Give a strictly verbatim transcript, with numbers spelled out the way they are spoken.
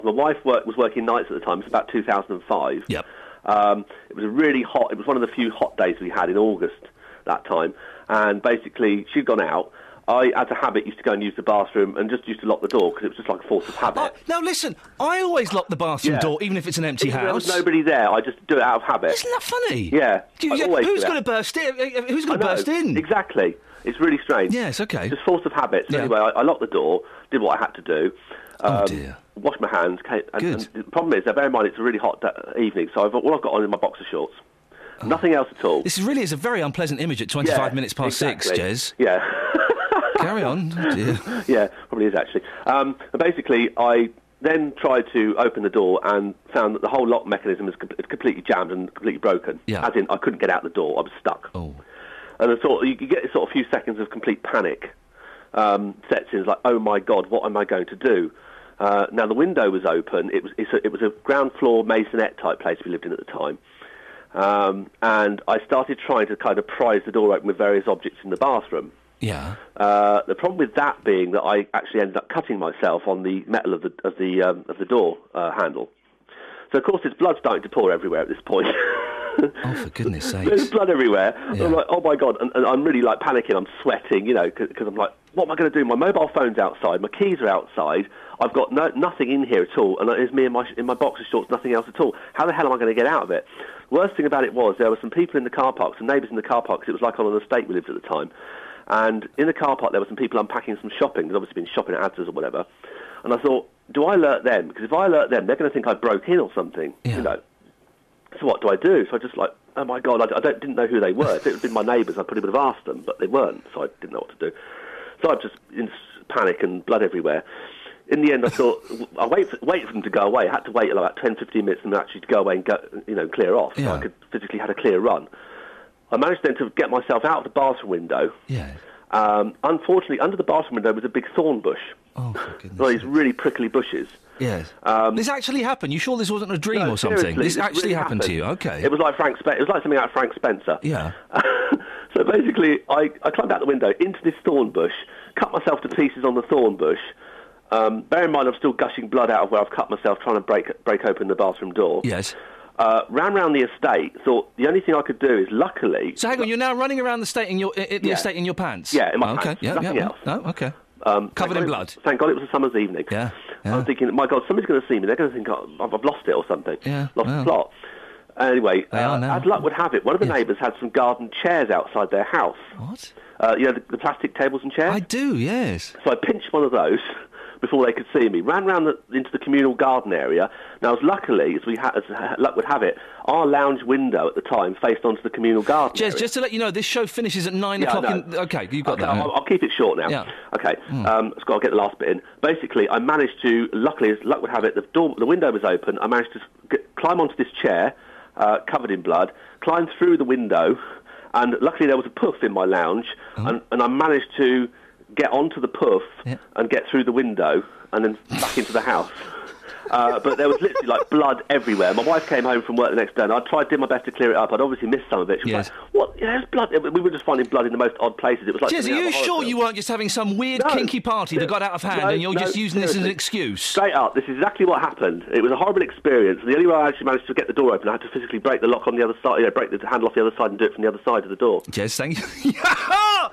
My wife work, was working nights at the time. It was about two thousand five. Yep. Um, it was a really hot, it was one of the few hot days we had in August that time. And basically, she'd gone out. I, as a habit, used to go and use the bathroom and just used to lock the door because it was just like a force of habit. Uh, now, listen, I always lock the bathroom Yeah. door, even if it's an empty Even house. There was nobody there. I just do it out of habit. Isn't that funny? Yeah. Do you- I always who's do going to that. burst in? Who's I going to know, burst in? Exactly. It's really strange. Yes, okay. Just force of habit. So Yeah. anyway, I, I locked the door, did what I had to do. Um, Oh, dear. Washed my hands. Came, and, Good. and the problem is, now bear in mind, it's a really hot da- evening, so I've, all I've got on is my boxer shorts. Oh. Nothing else at all. This is really is a very unpleasant image at twenty-five Yeah, minutes past exactly. six, Jez. Yeah. Carry on. Oh, dear. Yeah, probably is actually. Um, and basically, I then tried to open the door and found that the whole lock mechanism is com- completely jammed and completely broken. Yeah. As in, I couldn't get out the door. I was stuck. Oh. And I thought you, you get sort of a few seconds of complete panic um, sets in. It's like, oh my God, what am I going to do? Uh, now the window was open. It was it's a, it was a ground floor maisonette type place we lived in at the time. Um, and I started trying to kind of prise the door open with various objects in the bathroom. Yeah. Uh, the problem with that being that I actually ended up cutting myself on the metal of the of the um, of the door uh, handle. So of course there's blood starting to pour everywhere at this point. Oh, for goodness sakes. There's blood everywhere. Yeah. I'm like, oh my God, and, and I'm really like panicking. I'm sweating, you know, because I'm like, what am I going to do? My mobile phone's outside. My keys are outside. I've got no, nothing in here at all, and it's me in my in my boxer shorts, nothing else at all. How the hell am I going to get out of it? Worst thing about it was there were some people in the car park, some neighbours in the car park. 'Cause it was like on an estate we lived at the time. And in the car park, there were some people unpacking some shopping. They'd obviously been shopping at Asda's or whatever. And I thought, do I alert them? Because if I alert them, they're going to think I broke in or something. Yeah. You know. So what do I do? So I just like, oh my God, I, I don't, didn't know who they were. If it had been my neighbours, I probably would have asked them, but they weren't. So I didn't know what to do. So I just in panic and blood everywhere. In the end, I thought, I wait for, wait for them to go away. I had to wait about ten, fifteen minutes for them actually to go away and go, you know, clear off. Yeah. So I could physically had a clear run. I managed then to get myself out of the bathroom window. Yeah. Um, unfortunately, under the bathroom window was a big thorn bush. Oh, for goodness One of these sake. really prickly bushes. Yes. Um, this actually happened? You sure this wasn't a dream No, or something? seriously, This this actually really happened, to happened. you? Okay. It was like Frank. Spe- it was like something out of Frank Spencer. Yeah. So basically, I, I climbed out the window into this thorn bush, cut myself to pieces on the thorn bush. Um, bear in mind, I'm still gushing blood out of where I've cut myself trying to break break open the bathroom door. Yes. Uh, ran round the estate. Thought the only thing I could do is, luckily. So hang on, you're now running around the estate in your i- i- the Yeah. estate in your pants? Yeah, in my oh, okay. pants. Yeah, Nothing yeah. else. No, okay. Um, Covered thank in God blood. It, thank God it was a summer's evening. Yeah, yeah. I'm thinking, my God, somebody's going to see me. They're going to think I've, I've lost it or something. Yeah, Lost well. the plot. Anyway, They are uh, now. as luck would have it, one of the Yes. neighbours had some garden chairs outside their house. What? Uh, you know, the, the plastic tables and chairs? I do, yes. So I pinched one of those before they could see me, ran round the, into the communal garden area. Now, as luckily, as we ha- as luck would have it, our lounge window at the time faced onto the communal garden Jez, area. just to let you know, this show finishes at nine Yeah, I o'clock. know. In, okay, you got Okay, that. I'll, I'll keep it short now. Yeah. Okay. Um, just got to get the last bit in. Basically, I managed to, luckily, as luck would have it, the door, the window was open. I managed to get, climb onto this chair, uh, covered in blood, climb through the window, and luckily there was a puff in my lounge, Oh. and, and I managed to get onto the puff Yeah. and get through the window and then back into the house. Uh, but there was literally like blood everywhere. My wife came home from work the next day, and I tried, did my best to clear it up. I'd obviously missed some of it. She was Yes. like, "What? Yeah, there's blood." We were just finding blood in the most odd places. It was like Jez, are something out you of a horror sure film. you weren't just having some weird No. kinky party that got out of hand No, and you're no, just using this as an seriously. excuse? Straight up, this is exactly what happened. It was a horrible experience. The only way I actually managed to get the door open, I had to physically break the lock on the other side, you know, break the handle off the other side and do it from the other side of the door. Jez, thank you.